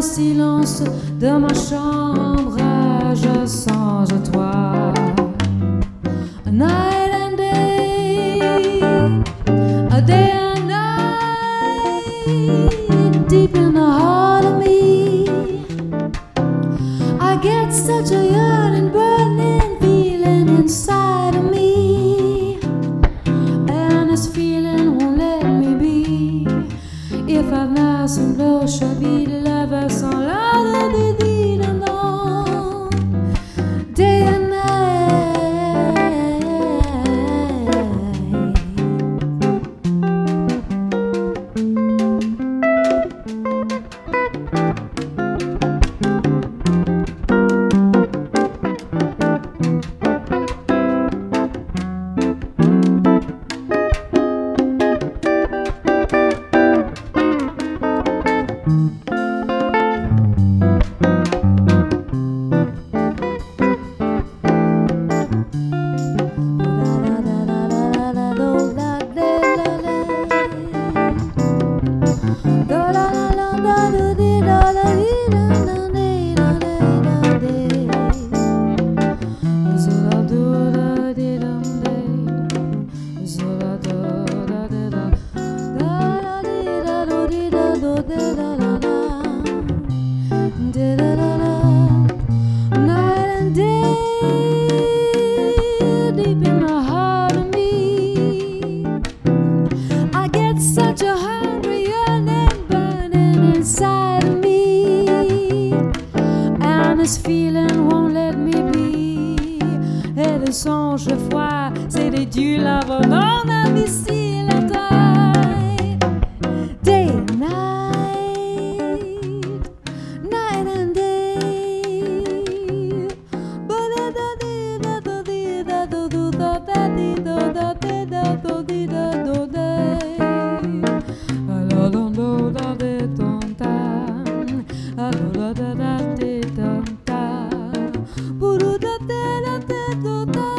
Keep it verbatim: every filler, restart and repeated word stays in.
silence de ma chambre, je songe à toi. Night and day, a day and night, deep in the heart of me, I get such a yearning, burning feeling inside of me, and this feeling won't let me be. If I've now some blush, I be the lover sans l'art de vie dedans, day and night. This feeling won't let me be. Et le songe froid, c'est des dieux là-bas non invisibles. Day and night, night and day. Da da da da da da da.